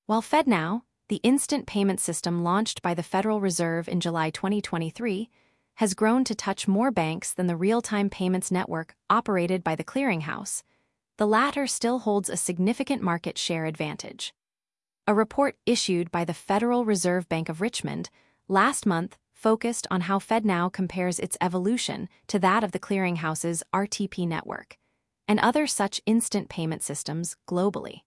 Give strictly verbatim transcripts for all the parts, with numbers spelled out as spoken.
While FedNow, the instant payment system launched by the Federal Reserve in July twenty twenty-three, has grown to touch more banks than the real-time payments network operated by the clearinghouse, the latter still holds a significant market share advantage. A report issued by the Federal Reserve Bank of Richmond last month focused on how FedNow compares its evolution to that of the clearinghouse's R T P network and other such instant payment systems globally.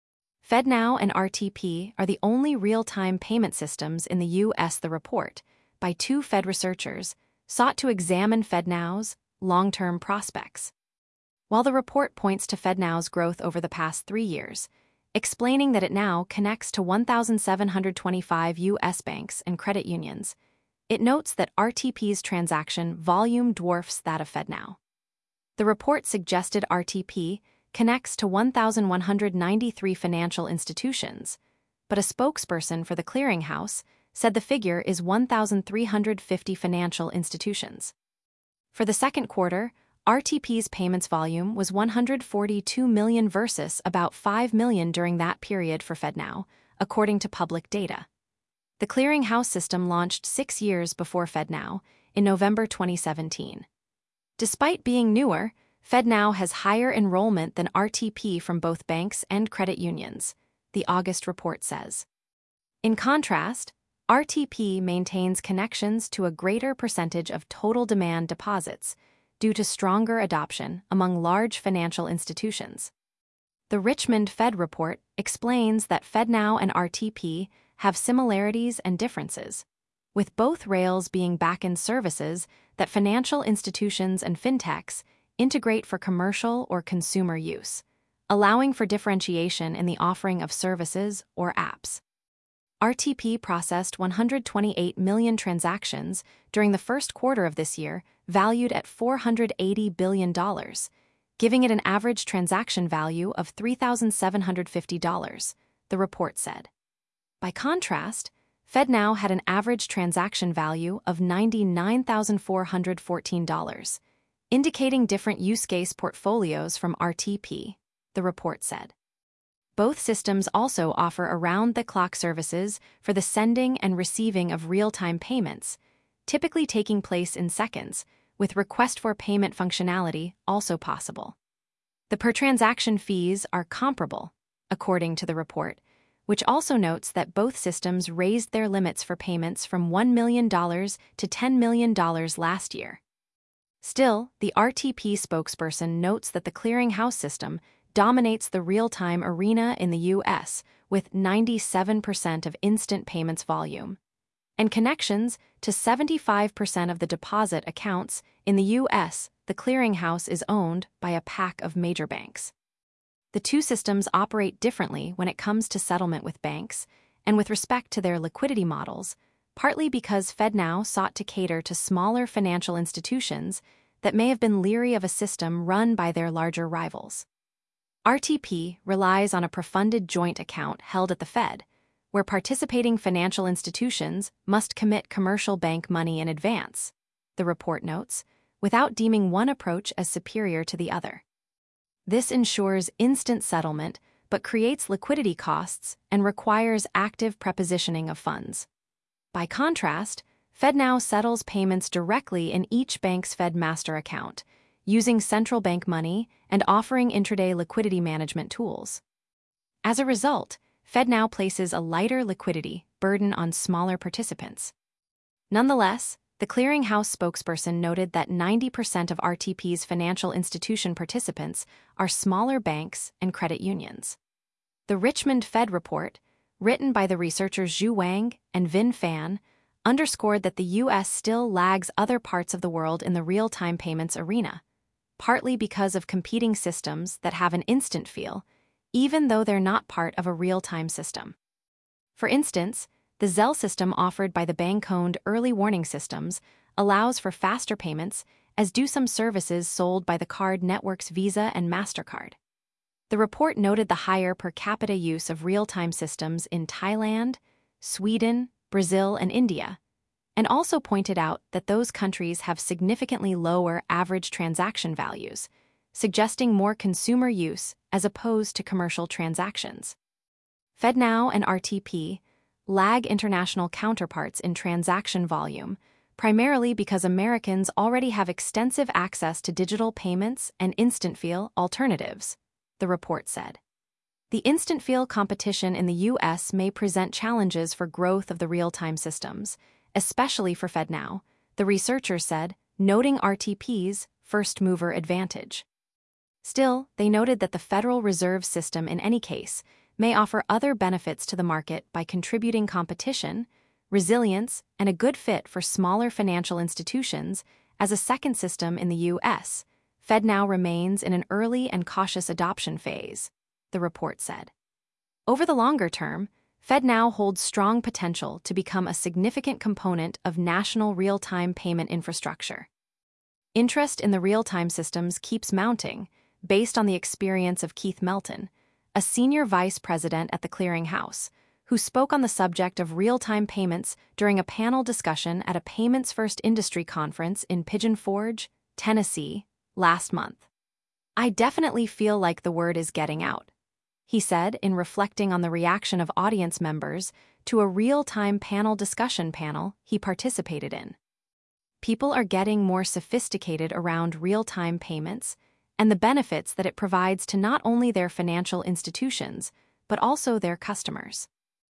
FedNow and R T P are the only real-time payment systems in the U S. The report, by two Fed researchers, sought to examine FedNow's long-term prospects. While the report points to FedNow's growth over the past three years, explaining that it now connects to one thousand seven hundred twenty-five U S banks and credit unions, it notes that R T P's transaction volume dwarfs that of FedNow. The report suggested R T P connects to one thousand one hundred ninety-three financial institutions, but a spokesperson for the clearinghouse said the figure is one thousand three hundred fifty financial institutions. For the second quarter, R T P's payments volume was one hundred forty-two million versus about five million during that period for FedNow, according to public data. The clearinghouse system launched six years before FedNow, in November twenty seventeen. Despite being newer, FedNow has higher enrollment than R T P from both banks and credit unions, the August report says. In contrast, R T P maintains connections to a greater percentage of total demand deposits due to stronger adoption among large financial institutions. The Richmond Fed report explains that FedNow and R T P have similarities and differences, with both rails being back-end services that financial institutions and fintechs integrate for commercial or consumer use, allowing for differentiation in the offering of services or apps. R T P processed one hundred twenty-eight million transactions during the first quarter of this year, valued at four hundred eighty billion dollars, giving it an average transaction value of three thousand seven hundred fifty dollars, the report said. By contrast, FedNow had an average transaction value of ninety-nine thousand four hundred fourteen dollars, indicating different use case portfolios from R T P, the report said. Both systems also offer around-the-clock services for the sending and receiving of real-time payments, typically taking place in seconds, with request-for-payment functionality also possible. The per-transaction fees are comparable, according to the report, which also notes that both systems raised their limits for payments from one million dollars to ten million dollars last year. Still, the R T P spokesperson notes that the clearinghouse system dominates the real-time arena in the U S with ninety-seven percent of instant payments volume, and connections to seventy-five percent of the deposit accounts in the U S. The clearinghouse is owned by a pack of major banks. The two systems operate differently when it comes to settlement with banks and with respect to their liquidity models, partly because FedNow sought to cater to smaller financial institutions that may have been leery of a system run by their larger rivals. R T P relies on a pre-funded joint account held at the Fed, where participating financial institutions must commit commercial bank money in advance, the report notes, without deeming one approach as superior to the other. This ensures instant settlement but creates liquidity costs and requires active prepositioning of funds. By contrast, FedNow settles payments directly in each bank's Fed master account, using central bank money and offering intraday liquidity management tools. As a result, FedNow places a lighter liquidity burden on smaller participants. Nonetheless, the clearinghouse spokesperson noted that ninety percent of R T P's financial institution participants are smaller banks and credit unions. The Richmond Fed report, written by the researchers Zhu Wang and Vin Fan, underscored that the U S still lags other parts of the world in the real-time payments arena, partly because of competing systems that have an instant feel, even though they're not part of a real-time system. For instance, the Zelle system offered by the bank-owned early warning systems allows for faster payments, as do some services sold by the card networks Visa and MasterCard. The report noted the higher per capita use of real-time systems in Thailand, Sweden, Brazil, and India, and also pointed out that those countries have significantly lower average transaction values, suggesting more consumer use as opposed to commercial transactions. FedNow and R T P lag international counterparts in transaction volume, primarily because Americans already have extensive access to digital payments and instant feel alternatives, the report said. The instant feel competition in the U S may present challenges for growth of the real-time systems, especially for FedNow, the researchers said, noting R T P's first-mover advantage. Still, they noted that the Federal Reserve System in any case may offer other benefits to the market by contributing competition, resilience, and a good fit for smaller financial institutions as a second system in the U S. FedNow remains in an early and cautious adoption phase, the report said. Over the longer term, FedNow holds strong potential to become a significant component of national real-time payment infrastructure. Interest in the real-time systems keeps mounting, based on the experience of Keith Melton, a senior vice president at the Clearing House, who spoke on the subject of real-time payments during a panel discussion at a Payments First Industry conference in Pigeon Forge, Tennessee, last month. "I definitely feel like the word is getting out," he said in reflecting on the reaction of audience members to a real-time panel discussion panel he participated in. People are getting more sophisticated around real-time payments and the benefits that it provides to not only their financial institutions, but also their customers.